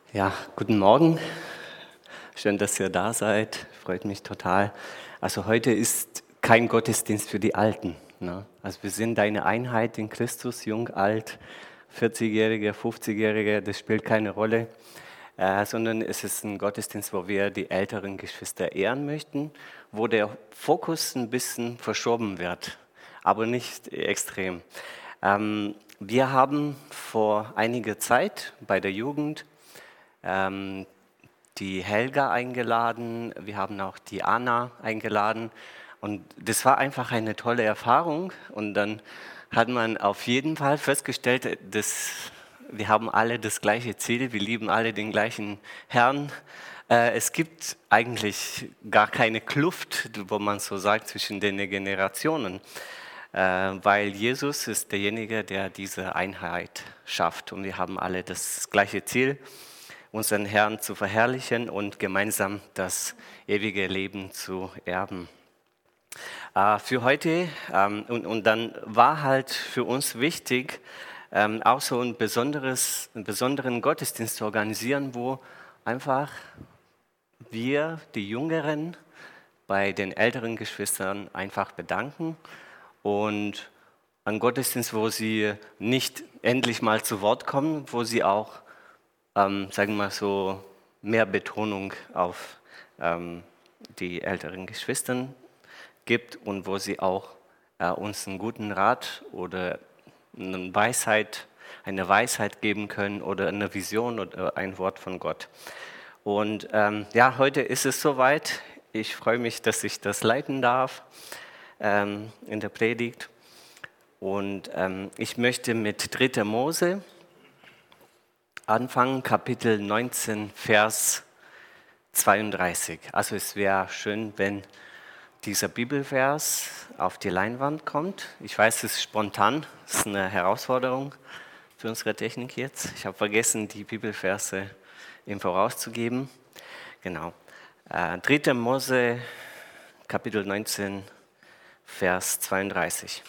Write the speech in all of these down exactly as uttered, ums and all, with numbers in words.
Ja, guten Morgen. Schön, dass ihr da seid. Freut mich total. Also heute ist kein Gottesdienst für die Alten. Ne? Also wir sind eine Einheit in Christus, jung, alt, vierzigjährige, fünfzigjährige, das spielt keine Rolle. Äh, sondern es ist ein Gottesdienst, wo wir die älteren Geschwister ehren möchten, wo der Fokus ein bisschen verschoben wird, aber nicht extrem. Ähm, wir haben vor einiger Zeit bei der Jugend ähm, die Helga eingeladen, wir haben auch die Anna eingeladen und das war einfach eine tolle Erfahrung und dann hat man auf jeden Fall festgestellt, dass wir haben alle das gleiche Ziel, wir lieben alle den gleichen Herrn. Äh, es gibt eigentlich gar keine Kluft, wo man so sagt, zwischen den Generationen, äh, weil Jesus ist derjenige, der diese Einheit schafft und wir haben alle das gleiche Ziel, unseren Herrn zu verherrlichen und gemeinsam das ewige Leben zu erben. Äh, für heute, ähm, und, und dann war halt für uns wichtig, ähm, auch so ein besonderes, einen besonderen Gottesdienst zu organisieren, wo einfach wir, die Jüngeren, bei den älteren Geschwistern einfach bedanken und einen Gottesdienst, wo sie nicht endlich mal zu Wort kommen, wo sie auch ähm, sagen wir mal so, mehr Betonung auf ähm, die älteren Geschwistern gibt und wo sie auch äh, uns einen guten Rat oder eine Weisheit, eine Weisheit geben können oder eine Vision oder ein Wort von Gott. Und ähm, ja, heute ist es soweit. Ich freue mich, dass ich das leiten darf ähm, in der Predigt. Und ähm, ich möchte mit dritter Mose anfangen, Kapitel neunzehn, Vers zweiunddreißig. Also es wäre schön, wenn dieser Bibelvers auf die Leinwand kommt. Ich weiß, es ist spontan, das ist eine Herausforderung für unsere Technik jetzt. Ich habe vergessen, die Bibelverse im Voraus zu geben. Genau. Äh, dritter Mose, Kapitel neunzehn, Vers zweiunddreißig.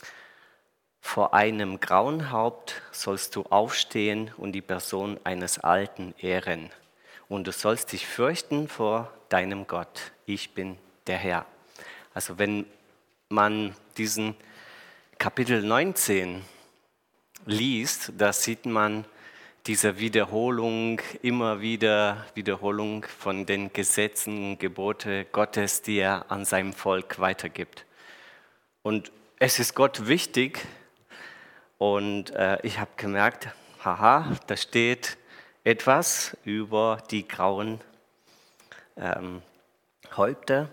Vor einem grauen Haupt sollst du aufstehen und die Person eines Alten ehren. Und du sollst dich fürchten vor deinem Gott. Ich bin der Herr. Also wenn man diesen Kapitel neunzehn liest, da sieht man diese Wiederholung, immer wieder Wiederholung von den Gesetzen und Gebote Gottes, die er an seinem Volk weitergibt. Und es ist Gott wichtig, und äh, ich habe gemerkt, haha, da steht etwas über die grauen ähm, Häupter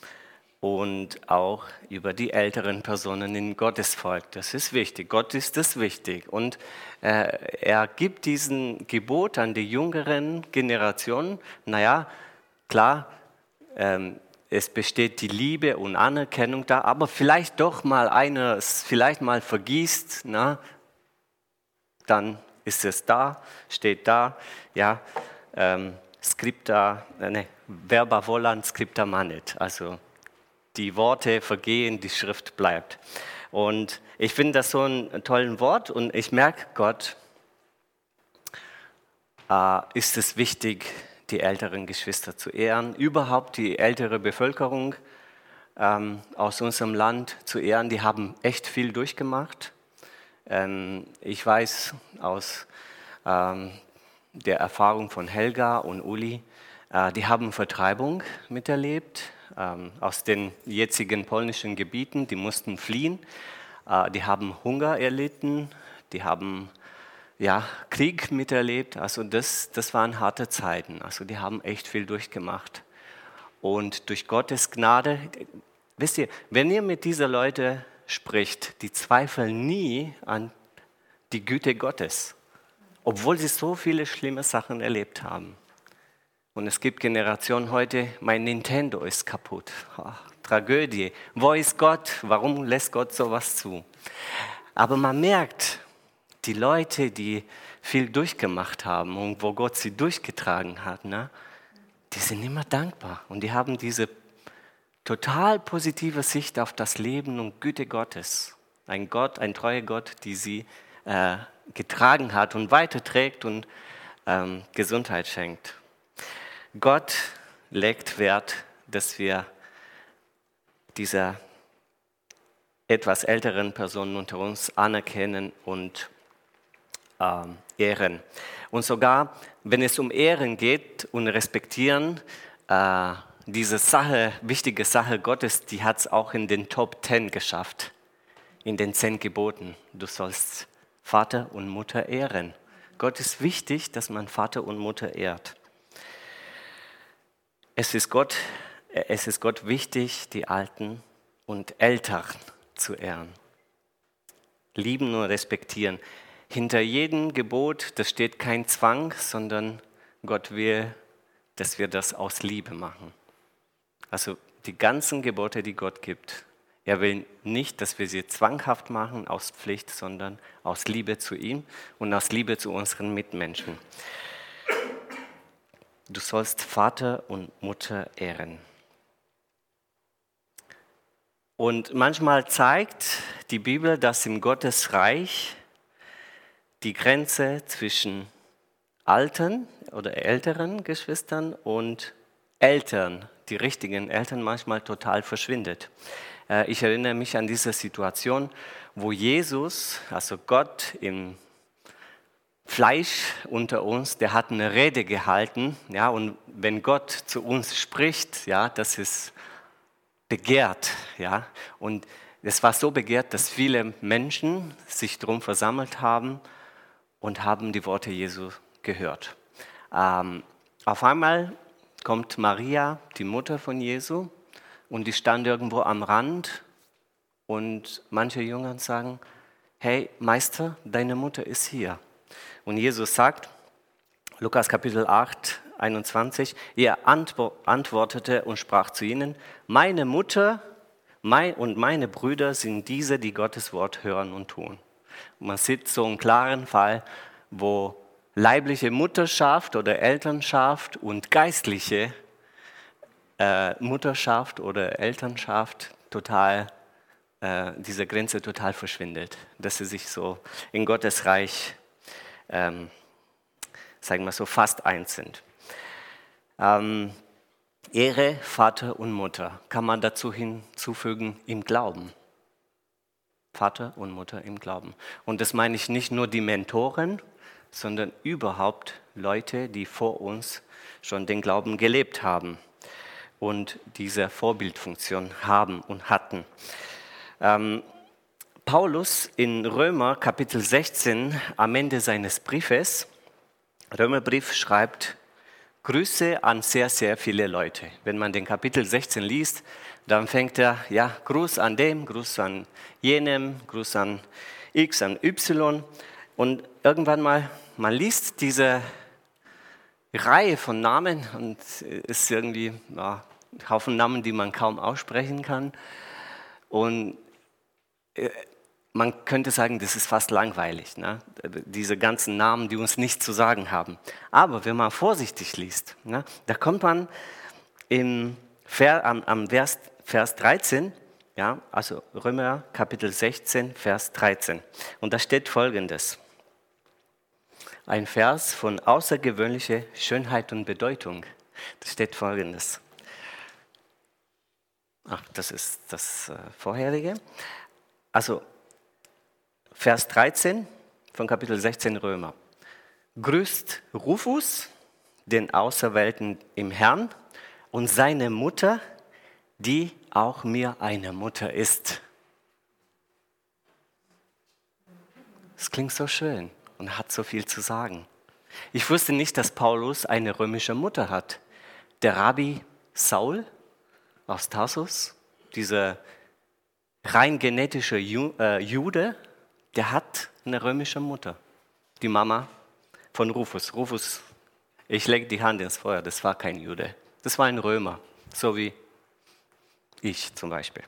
und auch über die älteren Personen im Gottesvolk. Das ist wichtig. Gott ist das wichtig. Und äh, er gibt diesen Gebot an die jüngeren Generationen. Naja, klar, ähm, es besteht die Liebe und Anerkennung da, aber vielleicht doch mal eines, vielleicht mal vergisst, na, dann ist es da, steht da, ja, ähm, scripta, äh, ne, verba volant, scripta manet, also die Worte vergehen, die Schrift bleibt. Und ich finde das so ein tolles Wort und ich merke, Gott äh, ist es wichtig, die älteren Geschwister zu ehren, überhaupt die ältere Bevölkerung ähm, aus unserem Land zu ehren. Die haben echt viel durchgemacht. Ähm, ich weiß aus ähm, der Erfahrung von Helga und Uli, äh, die haben Vertreibung miterlebt ähm, aus den jetzigen polnischen Gebieten. Die mussten fliehen, äh, die haben Hunger erlitten, die haben ja, Krieg miterlebt, also das, das waren harte Zeiten, also die haben echt viel durchgemacht. Und durch Gottes Gnade, wisst ihr, wenn ihr mit diesen Leuten spricht, die zweifeln nie an die Güte Gottes, obwohl sie so viele schlimme Sachen erlebt haben. Und es gibt Generationen heute, mein Nintendo ist kaputt, ach, Tragödie, wo ist Gott, warum lässt Gott sowas zu? Aber man merkt, die Leute, die viel durchgemacht haben und wo Gott sie durchgetragen hat, ne, die sind immer dankbar und die haben diese total positive Sicht auf das Leben und Güte Gottes. Ein Gott, ein treuer Gott, die sie äh, getragen hat und weiterträgt und ähm, Gesundheit schenkt. Gott legt Wert, dass wir diese etwas älteren Personen unter uns anerkennen und ähm, ehren. Und sogar, wenn es um Ehren geht und Respektieren, äh, diese Sache, wichtige Sache Gottes, die hat es auch in den Top Ten geschafft, in den zehn Geboten. Du sollst Vater und Mutter ehren. Gott ist wichtig, dass man Vater und Mutter ehrt. Es ist Gott, es ist Gott wichtig, die Alten und Älteren zu ehren. Lieben und respektieren. Hinter jedem Gebot, da steht kein Zwang, sondern Gott will, dass wir das aus Liebe machen. Also die ganzen Gebote, die Gott gibt, er will nicht, dass wir sie zwanghaft machen aus Pflicht, sondern aus Liebe zu ihm und aus Liebe zu unseren Mitmenschen. Du sollst Vater und Mutter ehren. Und manchmal zeigt die Bibel, dass im Gottesreich die Grenze zwischen alten oder älteren Geschwistern und Eltern, die richtigen Eltern, manchmal total verschwindet. Ich erinnere mich an diese Situation, wo Jesus, also Gott im Fleisch unter uns, der hat eine Rede gehalten, ja, und wenn Gott zu uns spricht, ja, das ist begehrt, ja, und es war so begehrt, dass viele Menschen sich drum versammelt haben und haben die Worte Jesu gehört. Ähm, auf einmal kommt Maria, die Mutter von Jesu, und die stand irgendwo am Rand und manche Jünger sagen, hey Meister, deine Mutter ist hier. Und Jesus sagt, Lukas Kapitel acht, einundzwanzig, er antwortete und sprach zu ihnen, meine Mutter mein und meine Brüder sind diese, die Gottes Wort hören und tun. Und man sieht so einen klaren Fall, wo leibliche Mutterschaft oder Elternschaft und geistliche äh, Mutterschaft oder Elternschaft total, äh, diese Grenze total verschwindet, dass sie sich so in Gottes Reich Ähm, sagen wir so, fast eins sind. Ähm, Ehre, Vater und Mutter kann man dazu hinzufügen im Glauben. Vater und Mutter im Glauben. Und das meine ich nicht nur die Mentoren, sondern überhaupt Leute, die vor uns schon den Glauben gelebt haben und diese Vorbildfunktion haben und hatten. Ähm, Paulus in Römer Kapitel sechzehn am Ende seines Briefes, Römerbrief schreibt Grüße an sehr, sehr viele Leute. Wenn man den Kapitel sechzehn liest, dann fängt er, ja, Gruß an dem, Gruß an jenem, Gruß an X, an Y. Und irgendwann mal, man liest diese Reihe von Namen und es ist irgendwie ja, ein Haufen Namen, die man kaum aussprechen kann. Und man könnte sagen, das ist fast langweilig, ne? Diese ganzen Namen, die uns nichts zu sagen haben. Aber wenn man vorsichtig liest, ne, da kommt man im Vers, am, am Vers, Vers dreizehn, ja, also Römer Kapitel sechzehn, Vers dreizehn. Und da steht Folgendes. Ein Vers von außergewöhnlicher Schönheit und Bedeutung. Da steht Folgendes. Ach, das ist das äh, vorherige. Also Vers dreizehn von Kapitel sechzehn Römer. Grüßt Rufus, den Auserwählten im Herrn, und seine Mutter, die auch mir eine Mutter ist. Das klingt so schön und hat so viel zu sagen. Ich wusste nicht, dass Paulus eine römische Mutter hat. Der Rabbi Saul aus Tarsus, dieser rein genetische Jude, der hat eine römische Mutter, die Mama von Rufus. Rufus, ich lege die Hand ins Feuer, das war kein Jude, das war ein Römer, so wie ich zum Beispiel.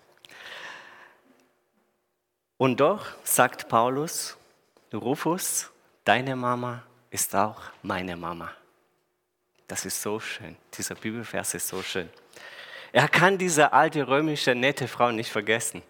Und doch sagt Paulus, Rufus, deine Mama ist auch meine Mama. Das ist so schön, dieser Bibelvers ist so schön. Er kann diese alte römische nette Frau nicht vergessen.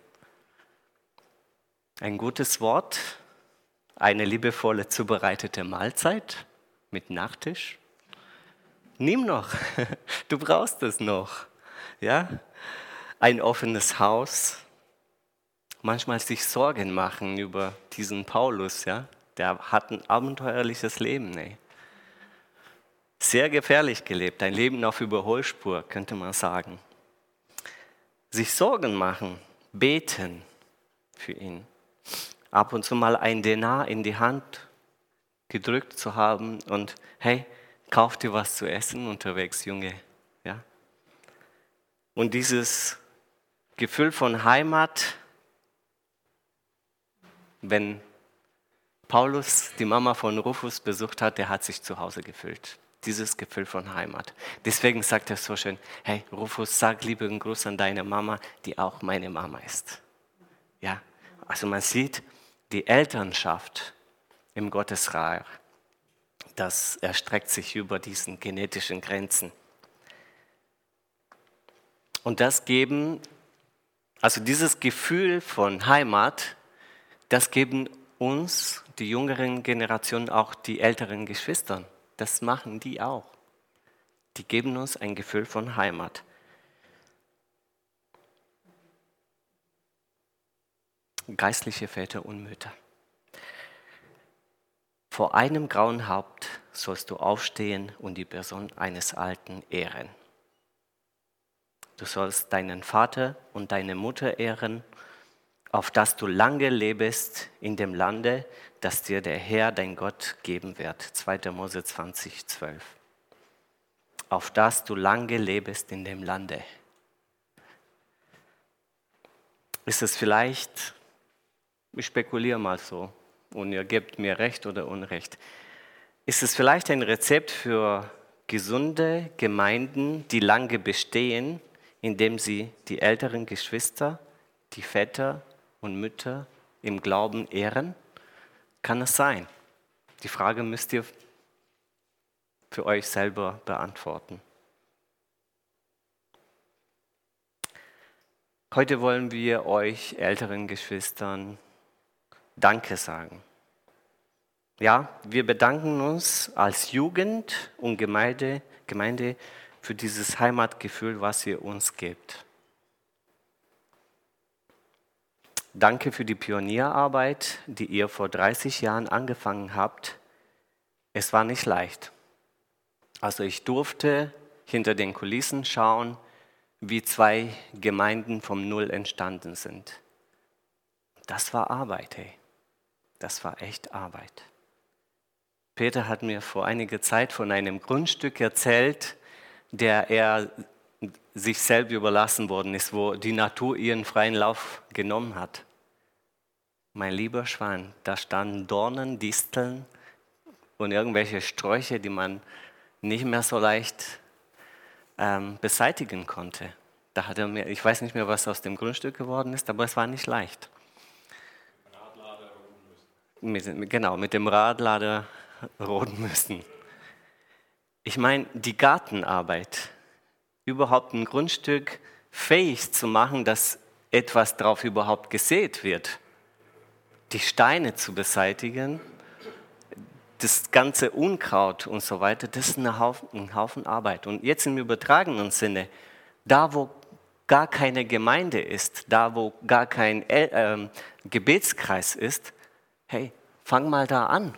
Ein gutes Wort, eine liebevolle zubereitete Mahlzeit mit Nachtisch? Nimm noch, du brauchst es noch. Ja? Ein offenes Haus. Manchmal sich Sorgen machen über diesen Paulus, ja? Der hat ein abenteuerliches Leben. Ne? Sehr gefährlich gelebt, ein Leben auf Überholspur, könnte man sagen. Sich Sorgen machen, beten für ihn. Ab und zu mal ein Denar in die Hand gedrückt zu haben und hey, kauf dir was zu essen unterwegs, Junge. Ja? Und dieses Gefühl von Heimat, wenn Paulus die Mama von Rufus besucht hat, der hat sich zu Hause gefühlt. Dieses Gefühl von Heimat. Deswegen sagt er so schön, hey Rufus, sag lieben Gruß an deine Mama, die auch meine Mama ist. Ja, also man sieht die Elternschaft im Gottesreich, das erstreckt sich über diesen genetischen Grenzen. Und das geben, also dieses Gefühl von Heimat, das geben uns, die jüngeren Generationen, auch die älteren Geschwister. Das machen die auch. Die geben uns ein Gefühl von Heimat. Geistliche Väter und Mütter. Vor einem grauen Haupt sollst du aufstehen und die Person eines Alten ehren. Du sollst deinen Vater und deine Mutter ehren, auf dass du lange lebst in dem Lande, das dir der Herr, dein Gott, geben wird. zweiter Mose zwanzig, zwölf. Auf dass du lange lebst in dem Lande. Ist es vielleicht, ich spekuliere mal so, und ihr gebt mir Recht oder Unrecht, ist es vielleicht ein Rezept für gesunde Gemeinden, die lange bestehen, indem sie die älteren Geschwister, die Väter und Mütter im Glauben ehren? Kann es sein? Die Frage müsst ihr für euch selber beantworten. Heute wollen wir euch älteren Geschwistern Danke sagen. Ja, wir bedanken uns als Jugend und Gemeinde, Gemeinde für dieses Heimatgefühl, was ihr uns gebt. Danke für die Pionierarbeit, die ihr vor dreißig Jahren angefangen habt. Es war nicht leicht. Also ich durfte hinter den Kulissen schauen, wie zwei Gemeinden vom Null entstanden sind. Das war Arbeit, hey. Das war echt Arbeit. Peter hat mir vor einiger Zeit von einem Grundstück erzählt, der er sich selbst überlassen worden ist, wo die Natur ihren freien Lauf genommen hat. Mein lieber Schwan, da standen Dornen, Disteln und irgendwelche Sträucher, die man nicht mehr so leicht ähm, beseitigen konnte. Da hat er mir, ich weiß nicht mehr, was aus dem Grundstück geworden ist, aber es war nicht leicht. Radlader roden müssen. Mit, genau, mit dem Radlader roden müssen. Ich meine, die Gartenarbeit, überhaupt ein Grundstück fähig zu machen, dass etwas drauf überhaupt gesät wird. Die Steine zu beseitigen, das ganze Unkraut und so weiter, das ist ein Haufen, ein Haufen Arbeit. Und jetzt im übertragenen Sinne, da wo gar keine Gemeinde ist, da wo gar kein äh, Gebetskreis ist, hey, fang mal da an.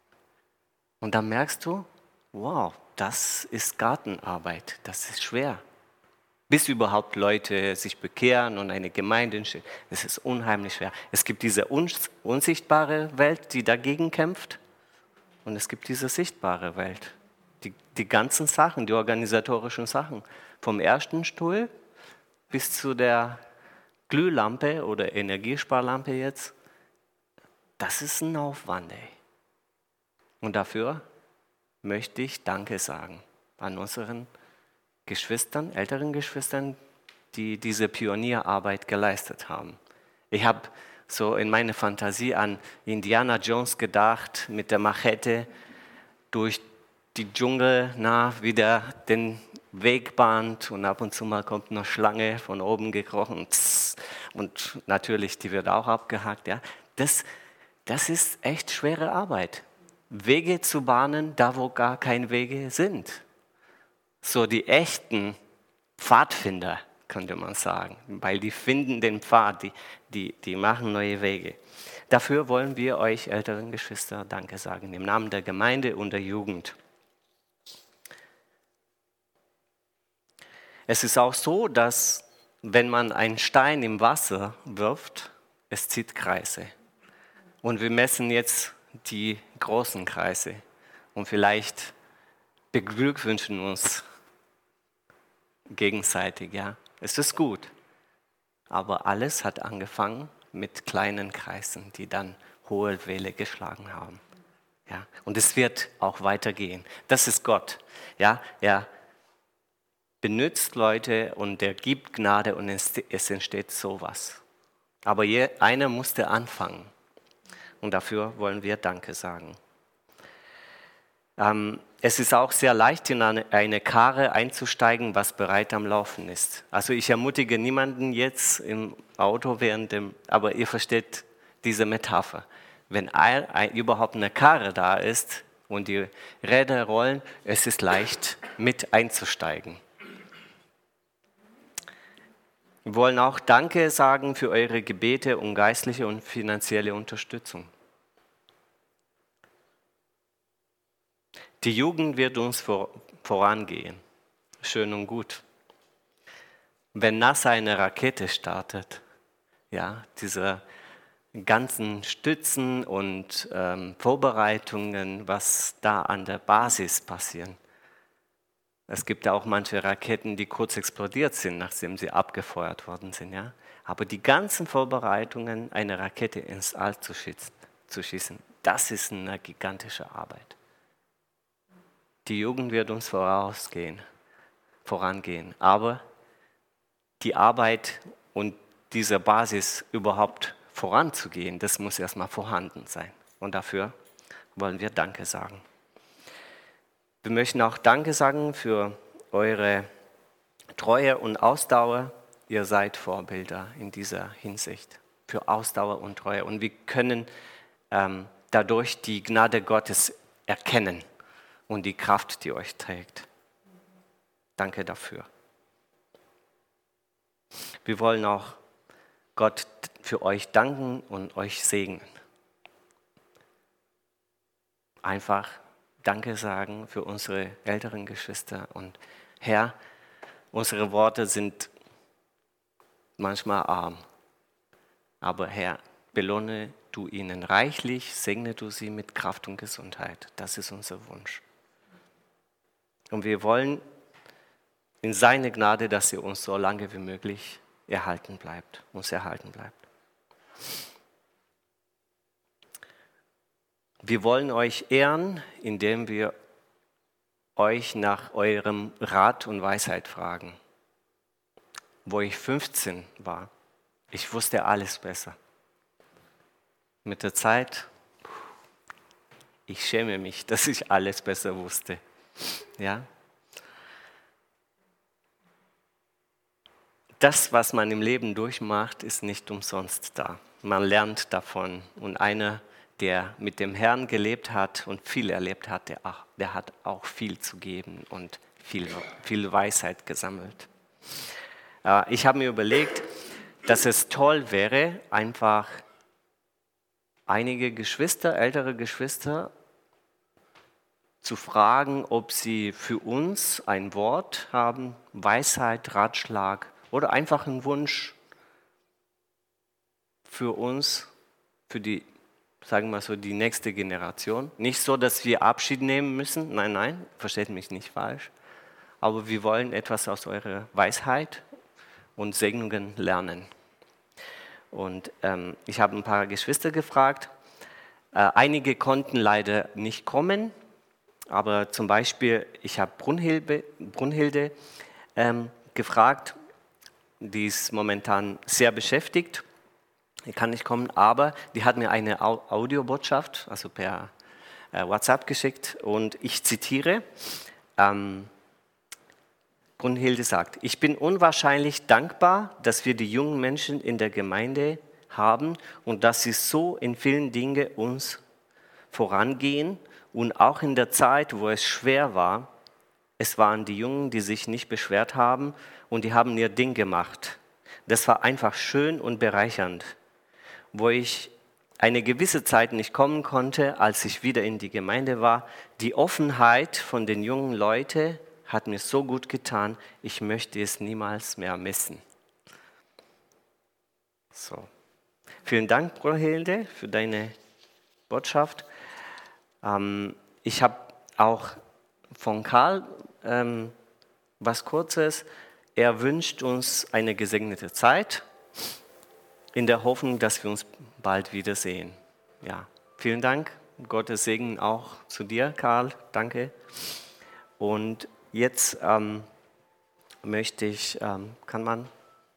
Und dann merkst du, wow, das ist Gartenarbeit, das ist schwer. Bis überhaupt Leute sich bekehren und eine Gemeinde entsteht, das ist unheimlich schwer. Es gibt diese unsichtbare Welt, die dagegen kämpft, und es gibt diese sichtbare Welt. Die, die ganzen Sachen, die organisatorischen Sachen, vom ersten Stuhl bis zu der Glühlampe oder Energiesparlampe jetzt, das ist ein Aufwand, ey. Und dafür möchte ich Danke sagen an unseren Geschwistern, älteren Geschwistern, die diese Pionierarbeit geleistet haben. Ich habe so in meiner Fantasie an Indiana Jones gedacht, mit der Machete durch die Dschungel, na, wieder den Weg bahnt, und ab und zu mal kommt eine Schlange von oben gekrochen und natürlich, die wird auch abgehakt. Ja. Das, das ist echt schwere Arbeit. Wege zu bahnen, da wo gar keine Wege sind. So die echten Pfadfinder, könnte man sagen, weil die finden den Pfad, die, die, die machen neue Wege. Dafür wollen wir euch älteren Geschwister Danke sagen, im Namen der Gemeinde und der Jugend. Es ist auch so, dass wenn man einen Stein im Wasser wirft, es zieht Kreise. Und wir messen jetzt die großen Kreise und vielleicht beglückwünschen uns gegenseitig. Ja, es ist gut, aber alles hat angefangen mit kleinen Kreisen, die dann hohe Welle geschlagen haben. Ja, und es wird auch weitergehen. Das ist Gott. Ja, er benutzt Leute und er gibt Gnade und es, es entsteht sowas. Aber je, einer musste anfangen. Und dafür wollen wir Danke sagen. Ähm, es ist auch sehr leicht, in eine, eine Karre einzusteigen, was bereit am Laufen ist. Also ich ermutige niemanden jetzt im Auto während dem, aber ihr versteht diese Metapher. Wenn ein, ein, überhaupt eine Karre da ist und die Räder rollen, es ist leicht, mit einzusteigen. Wir wollen auch Danke sagen für eure Gebete um geistliche und finanzielle Unterstützung. Die Jugend wird uns vor, vorangehen. Schön und gut. Wenn NASA eine Rakete startet, ja, diese ganzen Stützen und ähm, Vorbereitungen, was da an der Basis passieren. Es gibt ja auch manche Raketen, die kurz explodiert sind, nachdem sie abgefeuert worden sind. Ja? Aber die ganzen Vorbereitungen, eine Rakete ins All zu schießen, zu schießen, das ist eine gigantische Arbeit. Die Jugend wird uns vorausgehen, vorangehen. Aber die Arbeit und diese Basis überhaupt voranzugehen, das muss erstmal vorhanden sein. Und dafür wollen wir Danke sagen. Wir möchten auch Danke sagen für eure Treue und Ausdauer. Ihr seid Vorbilder in dieser Hinsicht, für Ausdauer und Treue. Und wir können ähm, dadurch die Gnade Gottes erkennen und die Kraft, die euch trägt. Danke dafür. Wir wollen auch Gott für euch danken und euch segnen. Einfach Danke sagen für unsere älteren Geschwister. Und Herr, unsere Worte sind manchmal arm. Aber Herr, belohne du ihnen reichlich, segne du sie mit Kraft und Gesundheit. Das ist unser Wunsch. Und wir wollen in seine Gnade, dass sie uns so lange wie möglich erhalten bleibt, uns erhalten bleibt. Wir wollen euch ehren, indem wir euch nach eurem Rat und Weisheit fragen. Wo ich fünfzehn war, ich wusste alles besser. Mit der Zeit, ich schäme mich, dass ich alles besser wusste. Ja? Das, was man im Leben durchmacht, ist nicht umsonst da. Man lernt davon. Und einer, der mit dem Herrn gelebt hat und viel erlebt hat, der, auch, der hat auch viel zu geben und viel, viel Weisheit gesammelt. Äh, ich habe mir überlegt, dass es toll wäre, einfach einige Geschwister, ältere Geschwister, zu fragen, ob sie für uns ein Wort haben, Weisheit, Ratschlag oder einfach einen Wunsch für uns, für die, sagen wir mal so, die nächste Generation. Nicht so, dass wir Abschied nehmen müssen, nein, nein, versteht mich nicht falsch, aber wir wollen etwas aus eurer Weisheit und Segnungen lernen. Und ähm, ich habe ein paar Geschwister gefragt, äh, einige konnten leider nicht kommen, aber zum Beispiel, ich habe Brunhilde, Brunhilde ähm, gefragt, die ist momentan sehr beschäftigt, die kann nicht kommen, aber die hat mir eine Audiobotschaft, also per äh, WhatsApp geschickt und ich zitiere, ähm, Brunhilde sagt, ich bin unwahrscheinlich dankbar, dass wir die jungen Menschen in der Gemeinde haben und dass sie so in vielen Dingen uns vorangehen Und auch in der Zeit, wo es schwer war, es waren die Jungen, die sich nicht beschwert haben und die haben ihr Ding gemacht. Das war einfach schön und bereichernd. Wo ich eine gewisse Zeit nicht kommen konnte, als ich wieder in die Gemeinde war, die Offenheit von den jungen Leuten hat mir so gut getan, ich möchte es niemals mehr missen. So. Vielen Dank, Brunhilde, für deine Botschaft. Ähm, ich habe auch von Karl ähm, was Kurzes. Er wünscht uns eine gesegnete Zeit, in der Hoffnung, dass wir uns bald wiedersehen. Ja, vielen Dank. Gottes Segen auch zu dir, Karl. Danke. Und jetzt ähm, möchte ich, ähm, kann man,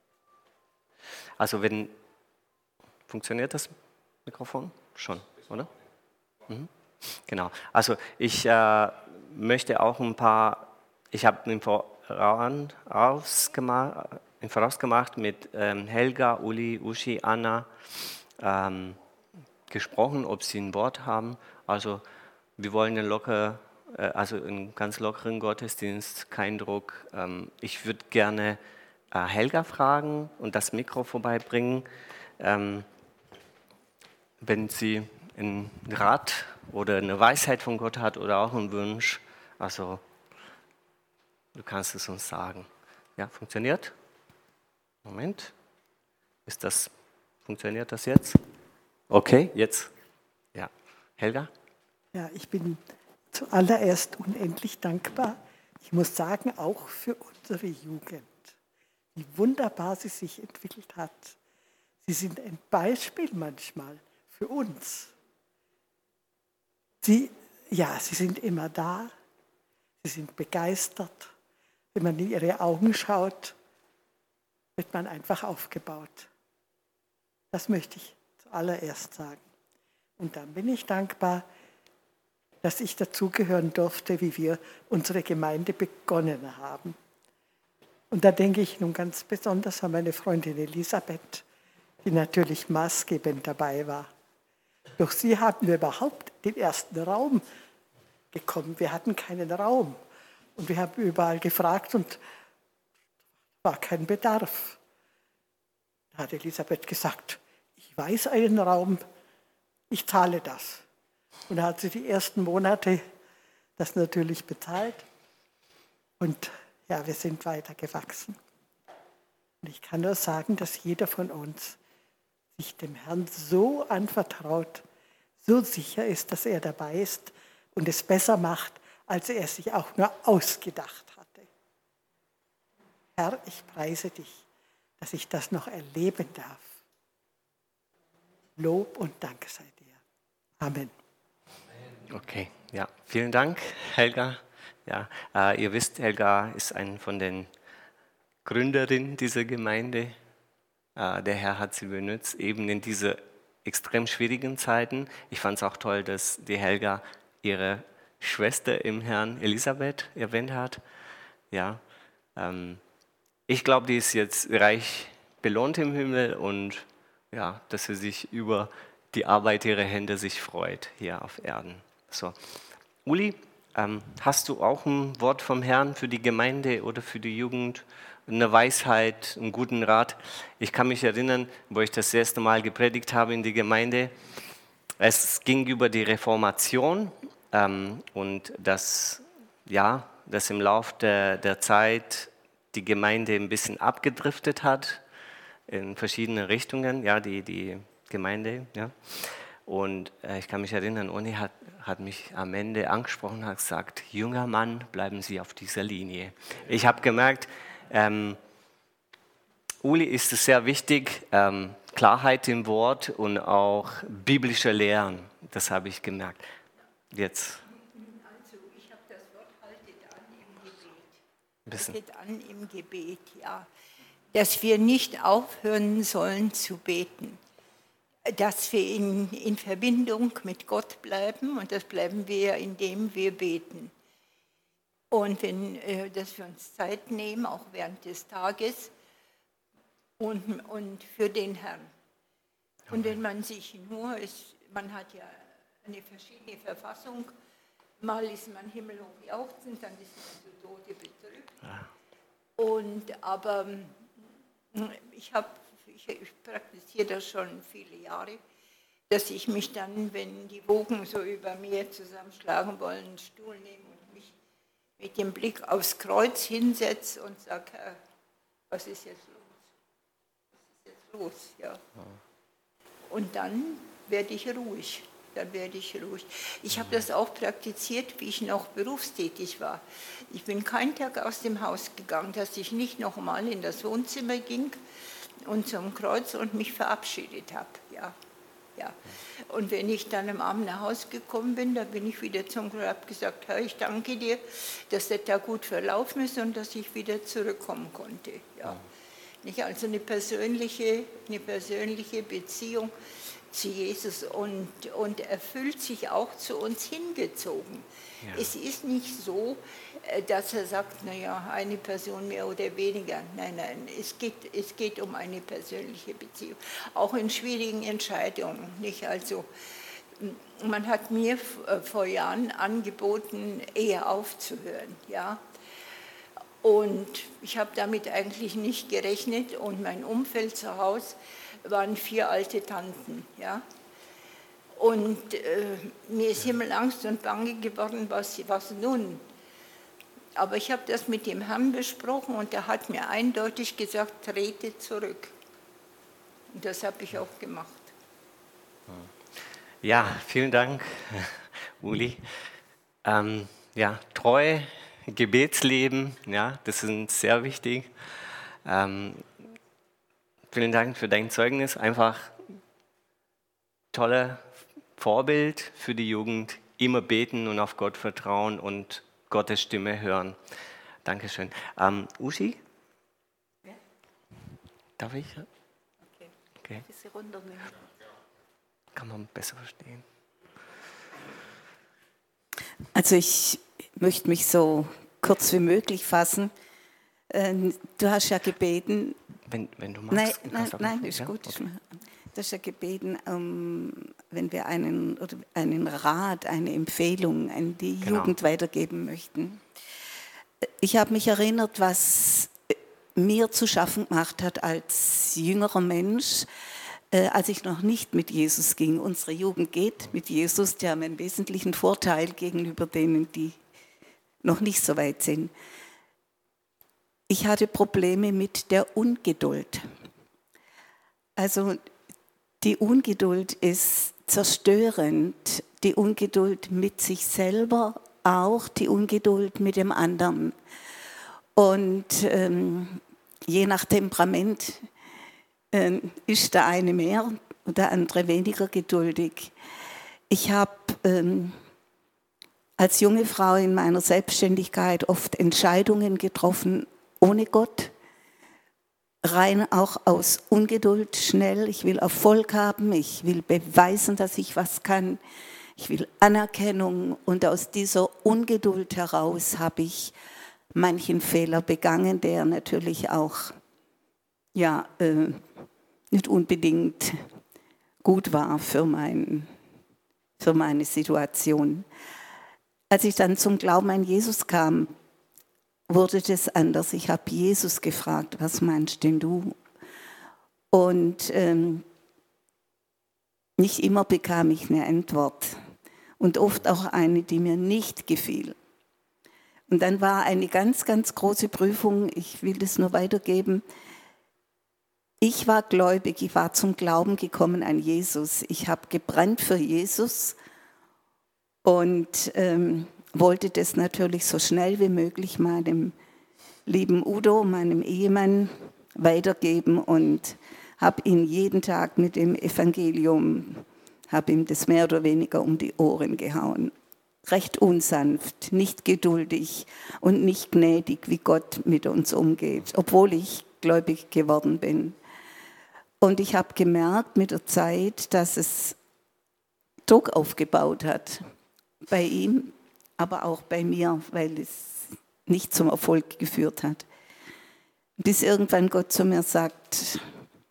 also wenn, funktioniert das Mikrofon? Schon, oder? Mhm. Genau. Also ich äh, möchte auch ein paar, ich habe im Voraus gemacht, im Voraus gemacht mit ähm, Helga, Uli, Uschi, Anna ähm, gesprochen, ob sie ein Wort haben. Also wir wollen einen locker, äh, also einen ganz lockeren Gottesdienst, kein Druck. Ähm, ich würde gerne äh, Helga fragen und das Mikro vorbeibringen, ähm, wenn sie einen Rat oder eine Weisheit von Gott hat oder auch einen Wunsch. Also du kannst es uns sagen. Ja, funktioniert? Moment. Ist das, funktioniert das jetzt? Okay, jetzt. Ja. Helga? Ja, ich bin zuallererst unendlich dankbar. Ich muss sagen, auch für unsere Jugend, wie wunderbar sie sich entwickelt hat. Sie sind ein Beispiel manchmal für uns. Sie, ja, sie sind immer da. Sie sind begeistert. Wenn man in ihre Augen schaut, wird man einfach aufgebaut. Das möchte ich zuallererst sagen. Und dann bin ich dankbar, dass ich dazugehören durfte, wie wir unsere Gemeinde begonnen haben. Und da denke ich nun ganz besonders an meine Freundin Elisabeth, die natürlich maßgebend dabei war. Durch sie haben wir überhaupt den ersten Raum bekommen. Wir hatten keinen Raum. Und wir haben überall gefragt und war kein Bedarf. Da hat Elisabeth gesagt, ich weiß einen Raum, ich zahle das. Und da hat sie die ersten Monate das natürlich bezahlt. Und ja, wir sind weiter gewachsen. Und ich kann nur sagen, dass jeder von uns sich dem Herrn so anvertraut, so sicher ist, dass er dabei ist und es besser macht, als er es sich auch nur ausgedacht hatte. Herr, ich preise dich, dass ich das noch erleben darf. Lob und Dank sei dir. Amen. Okay, ja, vielen Dank, Helga. Ja, äh, ihr wisst, Helga ist eine von den Gründerinnen dieser Gemeinde. Äh, der Herr hat sie benutzt, eben in diese extrem schwierigen Zeiten. Ich fand es auch toll, dass die Helga ihre Schwester im Herrn Elisabeth erwähnt hat. Ja, ähm, ich glaube, die ist jetzt reich belohnt im Himmel und ja, dass sie sich über die Arbeit ihrer Hände sich freut hier auf Erden. So, Uli, ähm, hast du auch ein Wort vom Herrn für die Gemeinde oder für die Jugend? Eine Weisheit, einen guten Rat? Ich kann mich erinnern, wo ich das erste Mal gepredigt habe in die Gemeinde. Es ging über die Reformation ähm, und dass, ja, dass im Laufe der, der Zeit die Gemeinde ein bisschen abgedriftet hat in verschiedene Richtungen, ja, die, die Gemeinde, ja. Und äh, ich kann mich erinnern, Uni hat, hat mich am Ende angesprochen, hat gesagt, junger Mann, bleiben Sie auf dieser Linie. Ich habe gemerkt, ähm, Uli ist es sehr wichtig, ähm, Klarheit im Wort und auch biblische Lehren, das habe ich gemerkt. Jetzt. Also ich habe das Wort haltet an im Gebet. Bisschen. Haltet an im Gebet, ja. Dass wir nicht aufhören sollen zu beten. Dass wir in, in Verbindung mit Gott bleiben und das bleiben wir, indem wir beten. Und wenn, äh, dass wir uns Zeit nehmen, auch während des Tages und, und für den Herrn. Und wenn man sich nur, ist, man hat ja eine verschiedene Verfassung, mal ist man himmelhoch jauchzend, dann ist man zu Tode betrübt. Ja. Und, aber ich, hab, ich, ich praktiziere das schon viele Jahre, dass ich mich dann, wenn die Wogen so über mir zusammenschlagen wollen, einen Stuhl nehme und mich mit dem Blick aufs Kreuz hinsetze und sage, Herr, was ist jetzt los? Was ist jetzt los? Ja. Ja. Und dann werde ich ruhig. Dann werde ich ruhig. Ich habe das auch praktiziert, wie ich noch berufstätig war. Ich bin keinen Tag aus dem Haus gegangen, dass ich nicht noch mal in das Wohnzimmer ging und zum Kreuz und mich verabschiedet habe. Ja, ja. Und wenn ich dann am Abend nach Hause gekommen bin, dann bin ich wieder zum Kreuz und habe gesagt, Herr, ich danke dir, dass der Tag gut verlaufen ist und dass ich wieder zurückkommen konnte. Ja. Nicht? Also eine persönliche, eine persönliche Beziehung zu Jesus und, und er fühlt sich auch zu uns hingezogen. Ja. Es ist nicht so, dass er sagt, naja, eine Person mehr oder weniger. Nein, nein, es geht, es geht um eine persönliche Beziehung. Auch in schwierigen Entscheidungen. Nicht? Also, man hat mir vor Jahren angeboten, Ehe aufzuhören. Ja? Und ich habe damit eigentlich nicht gerechnet und mein Umfeld zu Hause waren vier alte Tanten, ja. Und äh, mir ist Himmelangst und Bange geworden, was, was nun? Aber ich habe das mit dem Herrn besprochen und er hat mir eindeutig gesagt, trete zurück. Und das habe ich auch gemacht. Ja, vielen Dank, Uli. Ähm, ja, Treue, Gebetsleben, ja, das ist sehr wichtig. Ähm, Vielen Dank für dein Zeugnis. Einfach tolle Vorbild für die Jugend. Immer beten und auf Gott vertrauen und Gottes Stimme hören. Dankeschön. Ähm, Uschi? Ja? Darf ich? Okay. Okay. Diese Runde kann man besser verstehen. Also ich möchte mich so kurz wie möglich fassen. Du hast ja gebeten. Wenn, wenn du magst. Nein, nein, nein ist ja? gut. Okay. Du hast ja gebeten, um, wenn wir einen, oder einen Rat, eine Empfehlung an die genau. Jugend weitergeben möchten. Ich habe mich erinnert, was mir zu schaffen gemacht hat als jüngerer Mensch, äh, als ich noch nicht mit Jesus ging. Unsere Jugend geht mit Jesus, die haben einen wesentlichen Vorteil gegenüber denen, die noch nicht so weit sind. Ich hatte Probleme mit der Ungeduld. Also die Ungeduld ist zerstörend. Die Ungeduld mit sich selber, auch die Ungeduld mit dem anderen. Und ähm, je nach Temperament äh, ist der eine mehr und der andere weniger geduldig. Ich habe ähm, als junge Frau in meiner Selbstständigkeit oft Entscheidungen getroffen, ohne Gott, rein auch aus Ungeduld, schnell. Ich will Erfolg haben, ich will beweisen, dass ich was kann, ich will Anerkennung und aus dieser Ungeduld heraus habe ich manchen Fehler begangen, der natürlich auch ja, äh, nicht unbedingt gut war für, mein, für meine Situation. Als ich dann zum Glauben an Jesus kam, wurde das anders. Ich habe Jesus gefragt, was meinst denn du? Und ähm, nicht immer bekam ich eine Antwort und oft auch eine, die mir nicht gefiel. Und dann war eine ganz, ganz große Prüfung, ich will das nur weitergeben. Ich war gläubig, ich war zum Glauben gekommen an Jesus. Ich habe gebrannt für Jesus und ähm, wollte das natürlich so schnell wie möglich meinem lieben Udo, meinem Ehemann, weitergeben und habe ihn jeden Tag mit dem Evangelium, habe ihm das mehr oder weniger um die Ohren gehauen. Recht unsanft, nicht geduldig und nicht gnädig, wie Gott mit uns umgeht, obwohl ich gläubig geworden bin. Und ich habe gemerkt mit der Zeit, dass es Druck aufgebaut hat bei ihm, aber auch bei mir, weil es nicht zum Erfolg geführt hat. Bis irgendwann Gott zu mir sagt,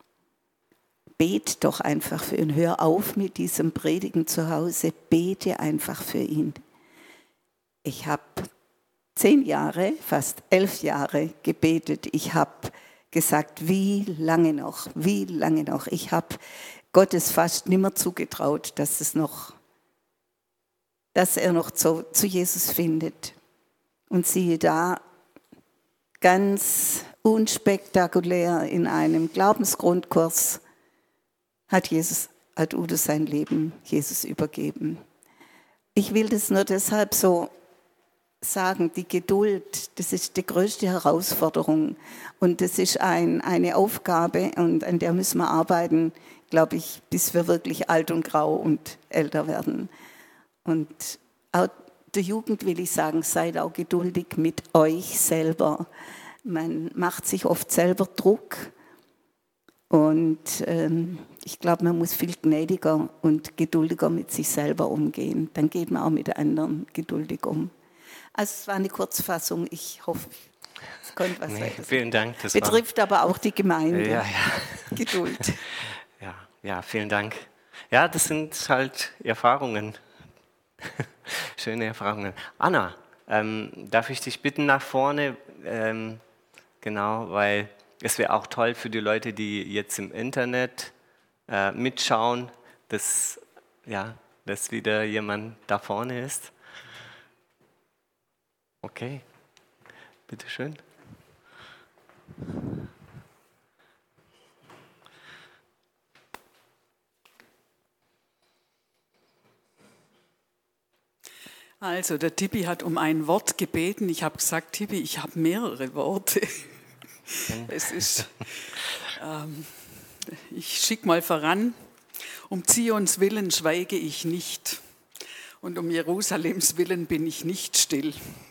bet doch einfach für ihn, hör auf mit diesem Predigen zu Hause, bete einfach für ihn. Ich habe zehn Jahre, fast elf Jahre gebetet. Ich habe gesagt, wie lange noch, wie lange noch. Ich habe Gott es fast nimmer zugetraut, dass es noch, dass er noch zu, zu Jesus findet. Und siehe da, ganz unspektakulär in einem Glaubensgrundkurs hat Jesus, hat Udo sein Leben Jesus übergeben. Ich will das nur deshalb so sagen, die Geduld, das ist die größte Herausforderung und das ist ein, eine Aufgabe und an der müssen wir arbeiten, glaube ich, bis wir wirklich alt und grau und älter werden. Und auch der Jugend will ich sagen, seid auch geduldig mit euch selber. Man macht sich oft selber Druck und ähm, ich glaube, man muss viel gnädiger und geduldiger mit sich selber umgehen. Dann geht man auch mit anderen geduldig um. Also es war eine Kurzfassung. Ich hoffe, es konnte was nee, sein. Vielen Dank. Das betrifft war, aber auch die Gemeinde. Ja, ja. Geduld. Ja, ja, vielen Dank. Ja, das sind halt Erfahrungen. Schöne Erfahrungen. Anna, ähm, darf ich dich bitten nach vorne? Ähm, genau, weil es wäre auch toll für die Leute, die jetzt im Internet äh, mitschauen, dass, ja, dass wieder jemand da vorne ist. Okay, bitteschön. Also, der Tippi hat um ein Wort gebeten. Ich habe gesagt, Tippi, ich habe mehrere Worte. Es ist, ähm, ich schicke mal voran, um Zions Willen schweige ich nicht und um Jerusalems Willen bin ich nicht still.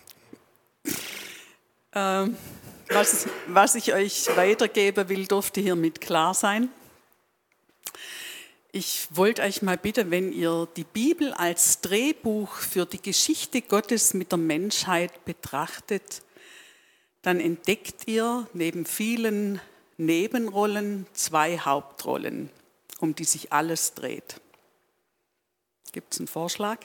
Ähm, was, was ich euch weitergeben will, dürfte hiermit klar sein. Ich wollte euch mal bitten, wenn ihr die Bibel als Drehbuch für die Geschichte Gottes mit der Menschheit betrachtet, dann entdeckt ihr neben vielen Nebenrollen zwei Hauptrollen, um die sich alles dreht. Gibt es einen Vorschlag?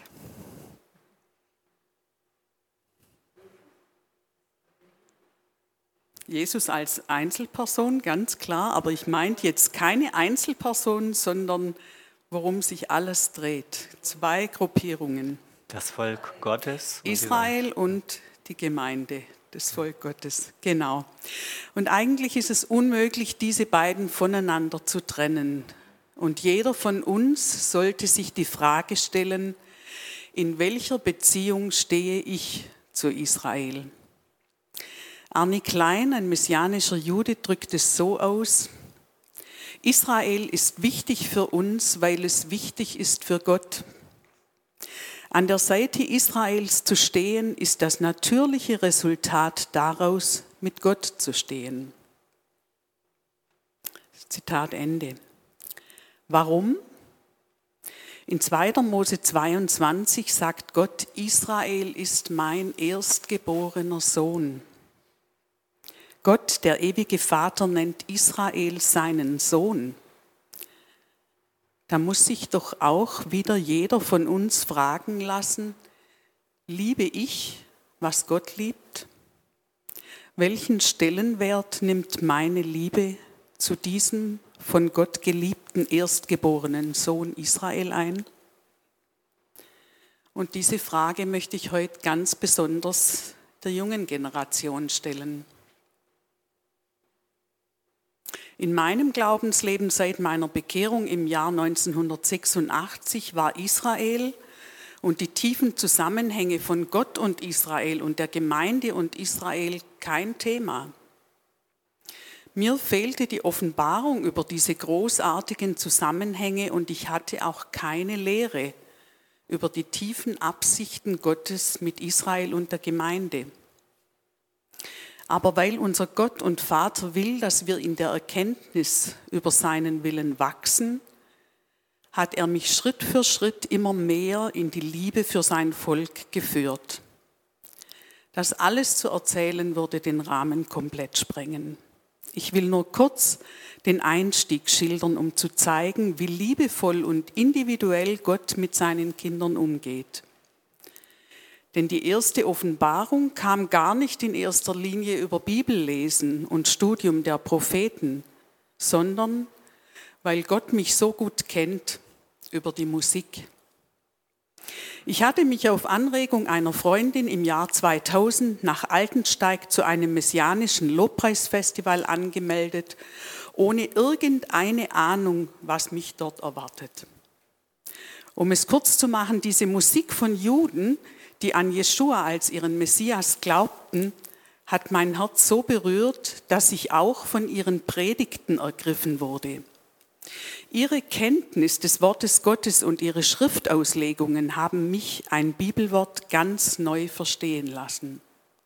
Jesus als Einzelperson, ganz klar, aber ich meinte jetzt keine Einzelperson, sondern worum sich alles dreht. Zwei Gruppierungen. Das Volk Gottes. Israel und die Gemeinde, das Volk Gottes, genau. Und eigentlich ist es unmöglich, diese beiden voneinander zu trennen. Und jeder von uns sollte sich die Frage stellen, in welcher Beziehung stehe ich zu Israel? Arne Klein, ein messianischer Jude, drückt es so aus: Israel ist wichtig für uns, weil es wichtig ist für Gott. An der Seite Israels zu stehen, ist das natürliche Resultat daraus, mit Gott zu stehen. Zitat Ende. Warum? In zweiter Mose zweiundzwanzig sagt Gott, Israel ist mein erstgeborener Sohn. Gott, der ewige Vater, nennt Israel seinen Sohn. Da muss sich doch auch wieder jeder von uns fragen lassen, liebe ich, was Gott liebt? Welchen Stellenwert nimmt meine Liebe zu diesem von Gott geliebten erstgeborenen Sohn Israel ein? Und diese Frage möchte ich heute ganz besonders der jungen Generation stellen. In meinem Glaubensleben seit meiner Bekehrung im Jahr neunzehnhundertsechsundachtzig war Israel und die tiefen Zusammenhänge von Gott und Israel und der Gemeinde und Israel kein Thema. Mir fehlte die Offenbarung über diese großartigen Zusammenhänge und ich hatte auch keine Lehre über die tiefen Absichten Gottes mit Israel und der Gemeinde. Aber weil unser Gott und Vater will, dass wir in der Erkenntnis über seinen Willen wachsen, hat er mich Schritt für Schritt immer mehr in die Liebe für sein Volk geführt. Das alles zu erzählen, würde den Rahmen komplett sprengen. Ich will nur kurz den Einstieg schildern, um zu zeigen, wie liebevoll und individuell Gott mit seinen Kindern umgeht. Denn die erste Offenbarung kam gar nicht in erster Linie über Bibellesen und Studium der Propheten, sondern weil Gott mich so gut kennt über die Musik. Ich hatte mich auf Anregung einer Freundin im Jahr zweitausend nach Altensteig zu einem messianischen Lobpreisfestival angemeldet, ohne irgendeine Ahnung, was mich dort erwartet. Um es kurz zu machen, diese Musik von Juden, die an Jeschua als ihren Messias glaubten, hat mein Herz so berührt, dass ich auch von ihren Predigten ergriffen wurde. Ihre Kenntnis des Wortes Gottes und ihre Schriftauslegungen haben mich ein Bibelwort ganz neu verstehen lassen.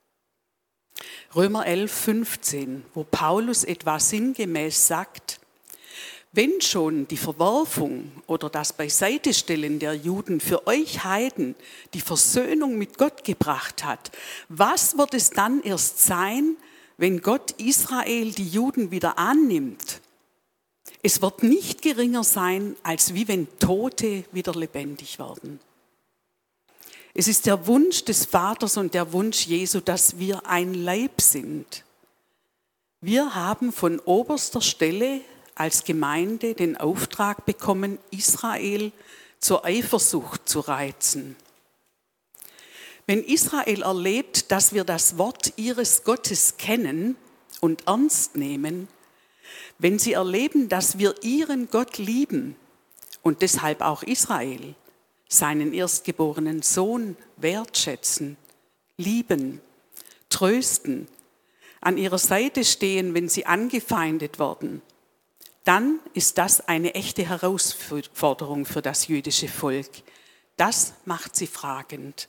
Römer elf, fünfzehn, wo Paulus etwa sinngemäß sagt, wenn schon die Verwerfung oder das Beiseitestellen der Juden für euch Heiden die Versöhnung mit Gott gebracht hat, was wird es dann erst sein, wenn Gott Israel die Juden wieder annimmt? Es wird nicht geringer sein, als wie wenn Tote wieder lebendig werden. Es ist der Wunsch des Vaters und der Wunsch Jesu, dass wir ein Leib sind. Wir haben von oberster Stelle als Gemeinde den Auftrag bekommen, Israel zur Eifersucht zu reizen. Wenn Israel erlebt, dass wir das Wort ihres Gottes kennen und ernst nehmen, wenn sie erleben, dass wir ihren Gott lieben und deshalb auch Israel, seinen erstgeborenen Sohn, wertschätzen, lieben, trösten, an ihrer Seite stehen, wenn sie angefeindet werden, dann ist das eine echte Herausforderung für das jüdische Volk. Das macht sie fragend.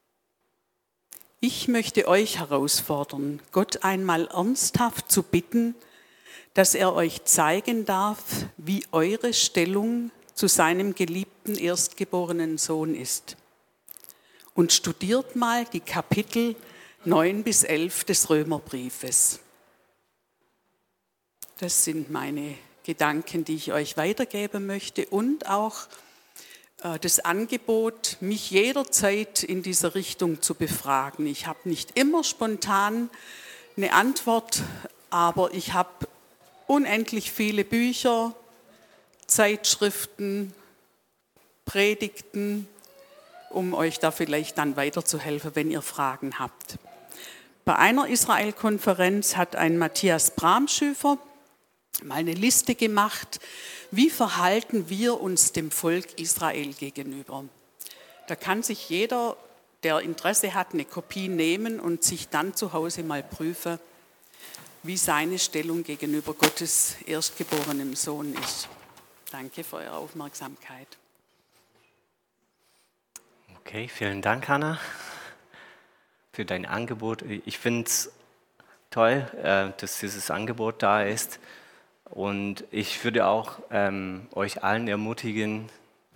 Ich möchte euch herausfordern, Gott einmal ernsthaft zu bitten, dass er euch zeigen darf, wie eure Stellung zu seinem geliebten erstgeborenen Sohn ist. Und studiert mal die Kapitel neun bis elf des Römerbriefes. Das sind meine Gedanken, die ich euch weitergeben möchte und auch äh, das Angebot, mich jederzeit in dieser Richtung zu befragen. Ich habe nicht immer spontan eine Antwort, aber ich habe unendlich viele Bücher, Zeitschriften, Predigten, um euch da vielleicht dann weiterzuhelfen, wenn ihr Fragen habt. Bei einer Israel-Konferenz hat ein Matthias Bramschüfer mal eine Liste gemacht, wie verhalten wir uns dem Volk Israel gegenüber. Da kann sich jeder, der Interesse hat, eine Kopie nehmen und sich dann zu Hause mal prüfen, wie seine Stellung gegenüber Gottes erstgeborenem Sohn ist. Danke für eure Aufmerksamkeit. Okay, vielen Dank, Hanna, für dein Angebot. Ich finde es toll, dass dieses Angebot da ist. Und ich würde auch ähm, euch allen ermutigen,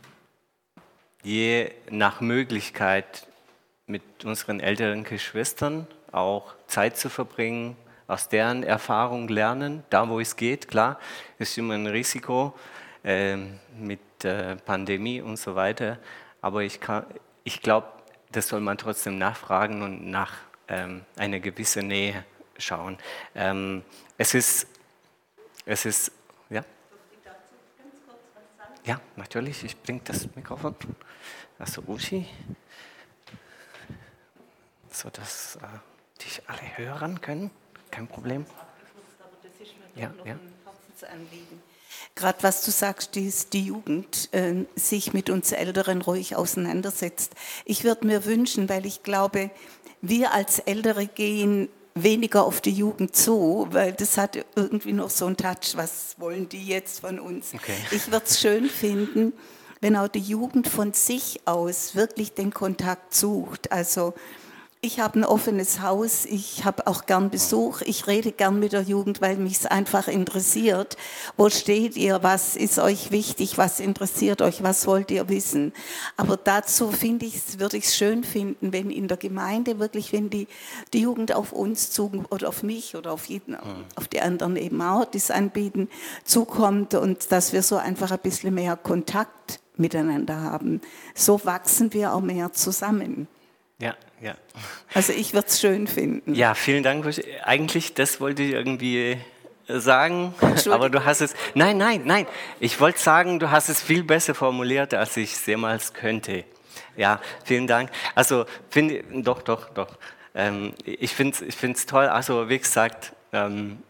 je nach Möglichkeit mit unseren älteren Geschwistern auch Zeit zu verbringen, aus deren Erfahrung lernen, da wo es geht. Klar, ist immer ein Risiko äh, mit äh, Pandemie und so weiter, aber ich, ich glaube, das soll man trotzdem nachfragen und nach ähm, einer gewissen Nähe schauen. Ähm, es ist, es ist, ja? Ja, natürlich, ich bringe das Mikrofon. Also Uschi, sodass äh, dich alle hören können. Kein Problem. Ja, ja. Gerade was du sagst, dass die Jugend äh, sich mit uns Älteren ruhig auseinandersetzt. Ich würde mir wünschen, weil ich glaube, wir als Ältere gehen weniger auf die Jugend zu, weil das hat irgendwie noch so einen Touch, was wollen die jetzt von uns? Okay. Ich würde es schön finden, wenn auch die Jugend von sich aus wirklich den Kontakt sucht. Also ich habe ein offenes Haus, ich habe auch gern Besuch, ich rede gern mit der Jugend, weil mich es einfach interessiert. Wo steht ihr, was ist euch wichtig, was interessiert euch, was wollt ihr wissen? Aber dazu finde ich, würde ich es schön finden, wenn in der Gemeinde wirklich, wenn die, die Jugend auf uns zu, oder auf mich oder auf jeden, auf die anderen eben auch, die es anbieten, zukommt und dass wir so einfach ein bisschen mehr Kontakt miteinander haben. So wachsen wir auch mehr zusammen. Ja, ja. Also ich würde es schön finden. Ja, vielen Dank. Eigentlich, das wollte ich irgendwie sagen, aber du hast es, nein, nein, nein, ich wollte sagen, du hast es viel besser formuliert, als ich es jemals könnte. Ja, vielen Dank. Also, finde, doch, doch, doch. Ähm, ich finde es ich find's toll, also wie gesagt, ähm,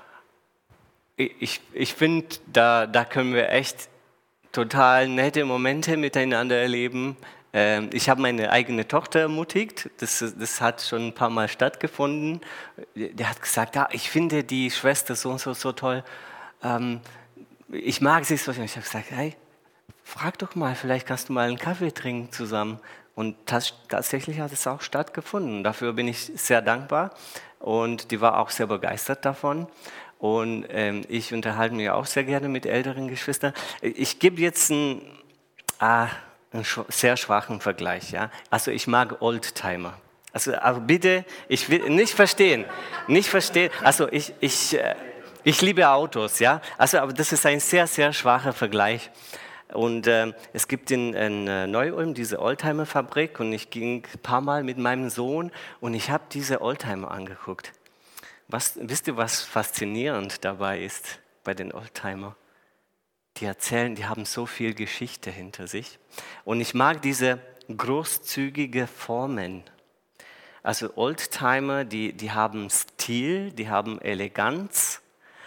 ich, ich finde, da, da können wir echt total nette Momente miteinander erleben. Ähm, ich habe meine eigene Tochter ermutigt, das, das hat schon ein paar Mal stattgefunden. Der hat gesagt, ja, ich finde die Schwester so und so, so toll. Ähm, ich mag sie so. Und ich habe gesagt, hey, frag doch mal, vielleicht kannst du mal einen Kaffee trinken zusammen. Und das, tatsächlich hat es auch stattgefunden. Dafür bin ich sehr dankbar. Und die war auch sehr begeistert davon. Und ähm, ich unterhalte mich auch sehr gerne mit älteren Geschwistern. Ich gebe jetzt einen, ah, einen sehr schwachen Vergleich. Ja? Also ich mag Oldtimer. Also aber bitte, ich will nicht verstehen, nicht verstehen. Also ich, ich, äh, ich liebe Autos, ja. Also aber das ist ein sehr, sehr schwacher Vergleich. Und äh, es gibt in, in Neu-Ulm diese Oldtimer-Fabrik und ich ging ein paar Mal mit meinem Sohn und ich habe diese Oldtimer angeguckt. Was, wisst ihr, was faszinierend dabei ist bei den Oldtimer? Die erzählen, die haben so viel Geschichte hinter sich. Und ich mag diese großzügige Formen. Also Oldtimer, die, die haben Stil, die haben Eleganz,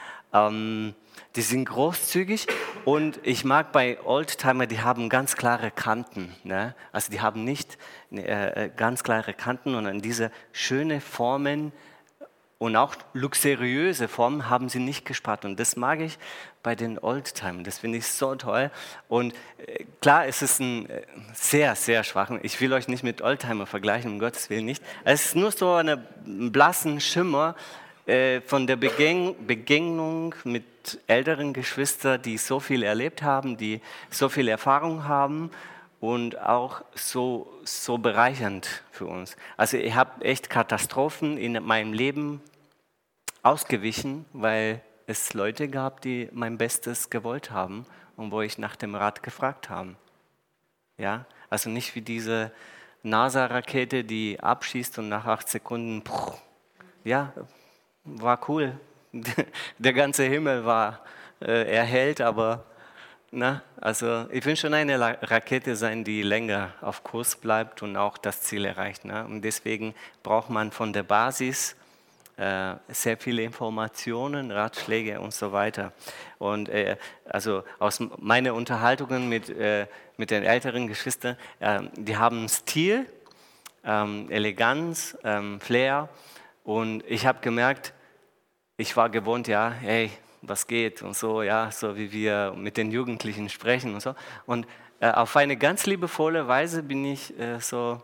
ähm, die sind großzügig und ich mag bei Oldtimer, die haben ganz klare Kanten. Ne? Also die haben nicht äh, ganz klare Kanten, sondern diese schöne Formen und auch luxuriöse Formen haben sie nicht gespart. Und das mag ich bei den Oldtimern. Das finde ich so toll. Und äh, klar, es ist ein äh, sehr, sehr schwachen. Ich will euch nicht mit Oldtimer vergleichen, um Gottes Willen nicht. Es ist nur so eine blassen Schimmer äh, von der Begegn- Begegnung mit älteren Geschwistern, die so viel erlebt haben, die so viel Erfahrung haben. Und auch so, so bereichernd für uns. Also ich habe echt Katastrophen in meinem Leben ausgewichen, weil es Leute gab, die mein Bestes gewollt haben und wo ich nach dem Rat gefragt habe. Ja? Also nicht wie diese NASA-Rakete, die abschießt und nach acht Sekunden, pff, ja, war cool. Der ganze Himmel war äh, erhellt, aber na, also ich will schon eine Rakete sein, die länger auf Kurs bleibt und auch das Ziel erreicht. Ne? Und deswegen braucht man von der Basis äh, sehr viele Informationen, Ratschläge und so weiter. Und äh, also aus meinen Unterhaltungen mit, äh, mit den älteren Geschwistern, äh, die haben Stil, ähm, Eleganz, ähm, Flair. Und ich habe gemerkt, ich war gewohnt, ja, hey, was geht und so, ja, so wie wir mit den Jugendlichen sprechen und so. Und äh, auf eine ganz liebevolle Weise bin ich äh, so,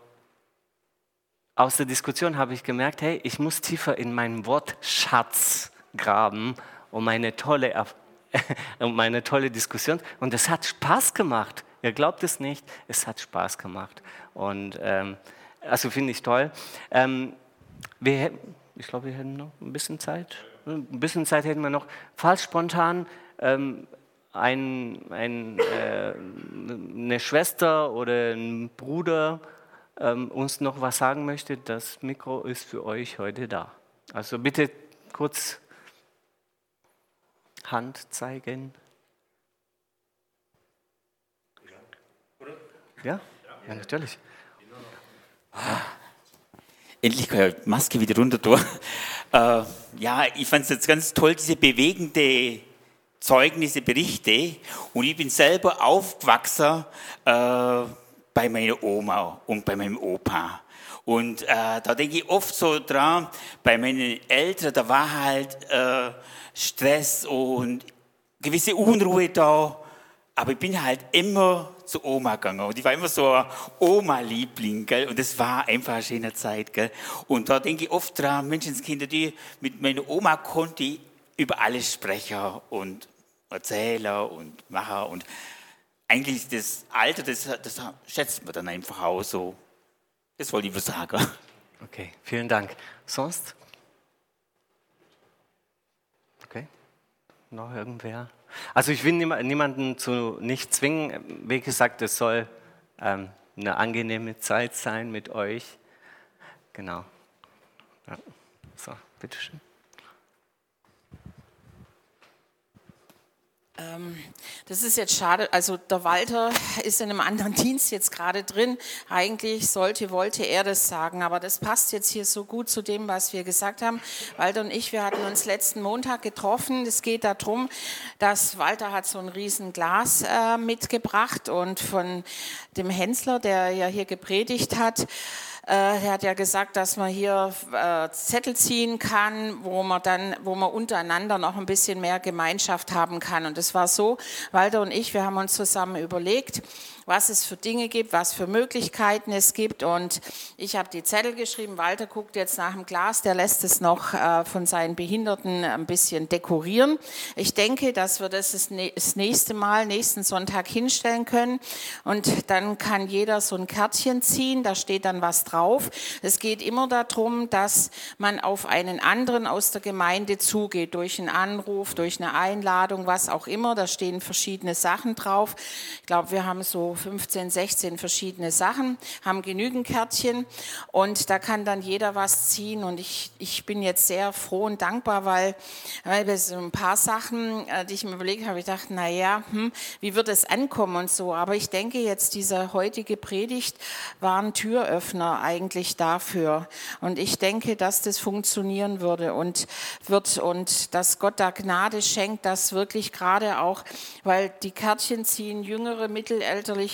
aus der Diskussion habe ich gemerkt, hey, ich muss tiefer in meinen Wortschatz graben, um meine tolle, um meine tolle Diskussion. Und es hat Spaß gemacht. Ihr glaubt es nicht, es hat Spaß gemacht. Und ähm, also finde ich toll. Ähm, wir hätten, ich glaube, wir hätten noch ein bisschen Zeit. Ein bisschen Zeit hätten wir noch. Falls spontan ähm, ein, ein, äh, eine Schwester oder ein Bruder ähm, uns noch was sagen möchte, das Mikro ist für euch heute da. Also bitte kurz Hand zeigen. Ja, ja natürlich. Ja. Endlich kann ich die Maske wieder runter tun. Äh, ja, ich fand es jetzt ganz toll, diese bewegende Zeugnisse, Berichte. Und ich bin selber aufgewachsen äh, bei meiner Oma und bei meinem Opa. Und äh, da denke ich oft so dran, bei meinen Eltern, da war halt äh, Stress und gewisse Unruhe da. Aber ich bin halt immer zur Oma gegangen und ich war immer so ein Oma-Liebling, gell? Und das war einfach eine schöne Zeit, gell? Und da denke ich oft dran, Menschenskinder, die mit meiner Oma konnte ich über alles sprechen und erzählen und machen und eigentlich das Alter, das, das schätzt man dann einfach auch so. Das wollte ich sagen. Okay, vielen Dank. Sonst? Okay, noch irgendwer? Also ich will niemanden zu nicht zwingen. Wie gesagt, es soll ähm, eine angenehme Zeit sein mit euch. genau. Ja. So, bitteschön. Das ist jetzt schade, also der Walter ist in einem anderen Dienst jetzt gerade drin. Eigentlich sollte, wollte er das sagen, aber das passt jetzt hier so gut zu dem, was wir gesagt haben. Walter und ich, wir hatten uns letzten Montag getroffen. Es geht darum, dass Walter hat so ein riesen Glas äh, mitgebracht und von dem Hensler, der ja hier gepredigt hat, Er hat ja gesagt, dass man hier äh, Zettel ziehen kann, wo man dann, wo man untereinander noch ein bisschen mehr Gemeinschaft haben kann. Und das war so, Walter und ich, wir haben uns zusammen überlegt, was es für Dinge gibt, was für Möglichkeiten es gibt. Und ich habe die Zettel geschrieben. Walter guckt jetzt nach dem Glas, der lässt es noch äh, von seinen Behinderten ein bisschen dekorieren. Ich denke, dass wir das das nächste Mal, nächsten Sonntag hinstellen können. Und dann kann jeder so ein Kärtchen ziehen, da steht dann was drauf. Es geht immer darum, dass man auf einen anderen aus der Gemeinde zugeht, durch einen Anruf, durch eine Einladung, was auch immer. Da stehen verschiedene Sachen drauf. Ich glaube, wir haben so fünfzehn, sechzehn verschiedene Sachen, haben genügend Kärtchen und da kann dann jeder was ziehen. Und ich, ich bin jetzt sehr froh und dankbar, weil, weil so ein paar Sachen, die ich mir überlegt habe, ich dachte, naja, hm, wie wird es ankommen und so. Aber ich denke jetzt, diese heutige Predigt war ein Türöffner eigentlich dafür. Und ich denke, dass das funktionieren würde und wird und dass Gott da Gnade schenkt, dass wirklich gerade auch, weil die Kärtchen ziehen jüngere, mittelalterliche,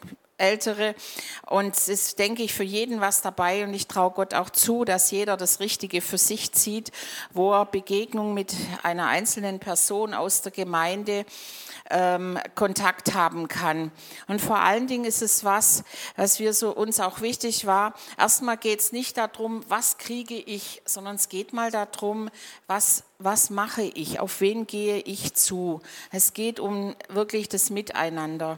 Ältere und es ist, denke ich, für jeden was dabei und ich traue Gott auch zu, dass jeder das Richtige für sich zieht, wo er Begegnung mit einer einzelnen Person aus der Gemeinde ähm, Kontakt haben kann. Und vor allen Dingen ist es was, was wir so uns auch wichtig war. Erstmal geht es nicht darum, was kriege ich, sondern es geht mal darum, was Was mache ich? Auf wen gehe ich zu? Es geht um wirklich das Miteinander.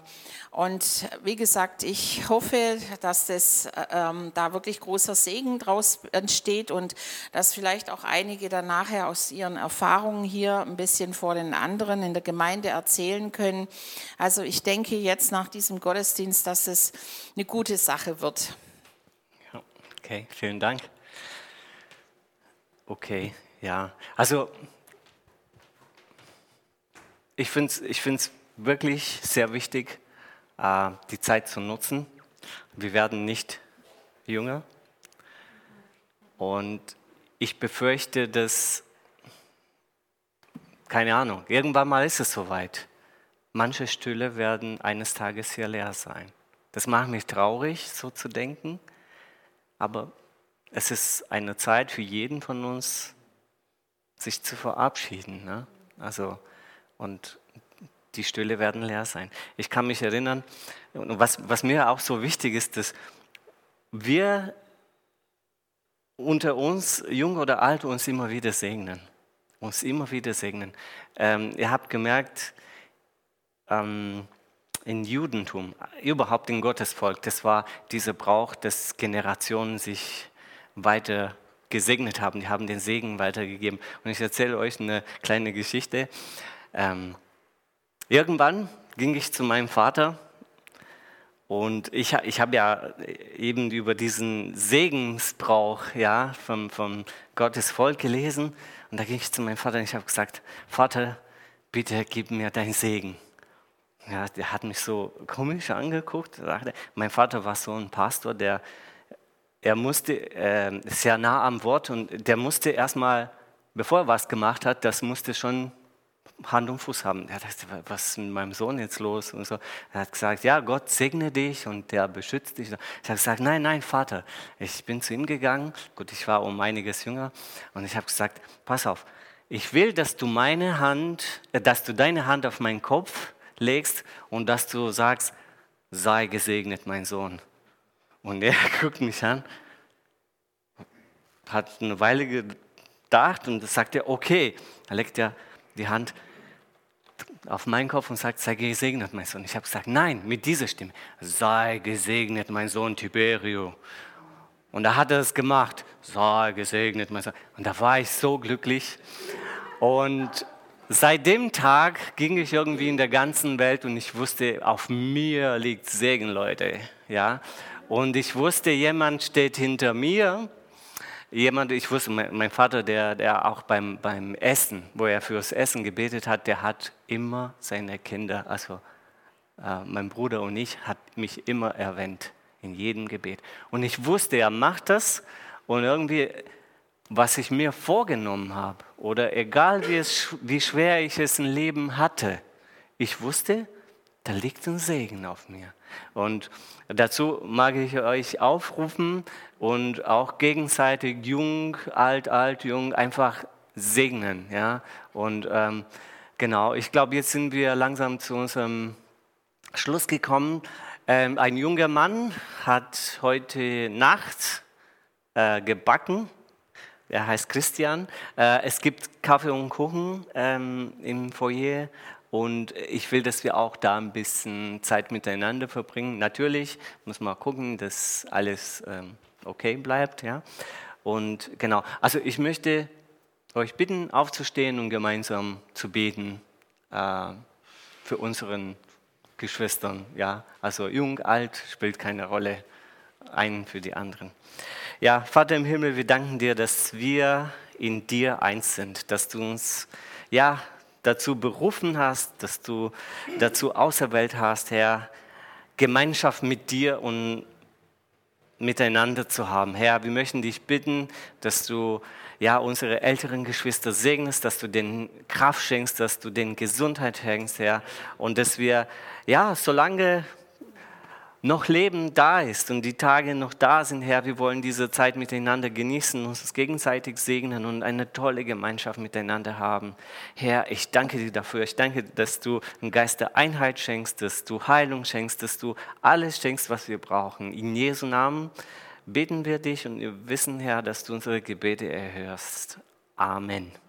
Und wie gesagt, ich hoffe, dass das, ähm, da wirklich großer Segen draus entsteht und dass vielleicht auch einige dann nachher aus ihren Erfahrungen hier ein bisschen vor den anderen in der Gemeinde erzählen können. Also ich denke jetzt nach diesem Gottesdienst, dass es eine gute Sache wird. Ja, okay, vielen Dank. Okay. Ja, also ich finde es ich find's wirklich sehr wichtig, äh, die Zeit zu nutzen. Wir werden nicht jünger und ich befürchte, dass, keine Ahnung, irgendwann mal ist es soweit. Manche Stühle werden eines Tages hier leer sein. Das macht mich traurig, so zu denken, aber es ist eine Zeit für jeden von uns, sich zu verabschieden. Ne? Also, und die Stühle werden leer sein. Ich kann mich erinnern, was, was mir auch so wichtig ist, dass wir unter uns, jung oder alt, uns immer wieder segnen. Uns immer wieder segnen. Ähm, ihr habt gemerkt, ähm, im Judentum, überhaupt im Gottesvolk, das war dieser Brauch, dass Generationen sich weiter gesegnet haben, die haben den Segen weitergegeben. Und ich erzähle euch eine kleine Geschichte. Ähm, irgendwann ging ich zu meinem Vater und ich, ich habe ja eben über diesen Segensbrauch ja, vom, vom Gottes Volk gelesen. Und da ging ich zu meinem Vater und ich habe gesagt, Vater, bitte gib mir deinen Segen. Ja, der hat mich so komisch angeguckt. Mein Vater war so ein Pastor, der Er musste äh, sehr nah am Wort und der musste erstmal, bevor er was gemacht hat, das musste schon Hand und Fuß haben. Er dachte, was ist mit meinem Sohn jetzt los? Und so. Er hat gesagt, ja, Gott segne dich und der beschützt dich. Ich habe gesagt, nein, nein, Vater. Ich bin zu ihm gegangen, gut, ich war um einiges jünger und ich habe gesagt, pass auf, ich will, dass du meine Hand, äh, dass du deine Hand auf meinen Kopf legst und dass du sagst, sei gesegnet, mein Sohn. Und er guckt mich an, hat eine Weile gedacht und sagt er, okay. Dann legt er die Hand auf meinen Kopf und sagt, sei gesegnet, mein Sohn. Ich habe gesagt, nein, mit dieser Stimme, sei gesegnet, mein Sohn Tiberio. Und da hat er es gemacht, sei gesegnet, mein Sohn. Und da war ich so glücklich. Und seit dem Tag ging ich irgendwie in der ganzen Welt und ich wusste, auf mir liegt Segen, Leute. Ja? Und ich wusste, jemand steht hinter mir jemand, ich wusste, mein, mein Vater, der, der auch beim, beim Essen, wo er fürs Essen gebetet hat, der hat immer seine Kinder, also äh, mein Bruder und ich, hat mich immer erwähnt in jedem Gebet. Und ich wusste, er macht das und irgendwie, was ich mir vorgenommen habe oder egal wie, es, wie schwer ich es im Leben hatte, ich wusste, da liegt ein Segen auf mir. Und dazu mag ich euch aufrufen und auch gegenseitig jung, alt, alt, jung einfach segnen. Ja? Und ähm, genau, ich glaube, jetzt sind wir langsam zu unserem Schluss gekommen. Ähm, ein junger Mann hat heute Nacht äh, gebacken. Er heißt Christian. Äh, es gibt Kaffee und Kuchen ähm, im Foyer. Und ich will, dass wir auch da ein bisschen Zeit miteinander verbringen. Natürlich muss man gucken, dass alles ähm, okay bleibt. Ja? Und genau, also ich möchte euch bitten, aufzustehen und gemeinsam zu beten äh, für unseren Geschwistern. Ja? Also jung, alt, spielt keine Rolle, einen für die anderen. Ja, Vater im Himmel, wir danken dir, dass wir in dir eins sind, dass du uns, ja, dazu berufen hast, dass du dazu auserwählt hast, Herr, Gemeinschaft mit dir und miteinander zu haben. Herr, wir möchten dich bitten, dass du ja, unsere älteren Geschwister segnest, dass du denen Kraft schenkst, dass du denen Gesundheit schenkst, Herr, und dass wir, ja, solange noch Leben da ist und die Tage noch da sind, Herr, wir wollen diese Zeit miteinander genießen, uns gegenseitig segnen und eine tolle Gemeinschaft miteinander haben. Herr, ich danke dir dafür. Ich danke, dass du einen Geist der Einheit schenkst, dass du Heilung schenkst, dass du alles schenkst, was wir brauchen. In Jesu Namen beten wir dich und wir wissen, Herr, dass du unsere Gebete erhörst. Amen.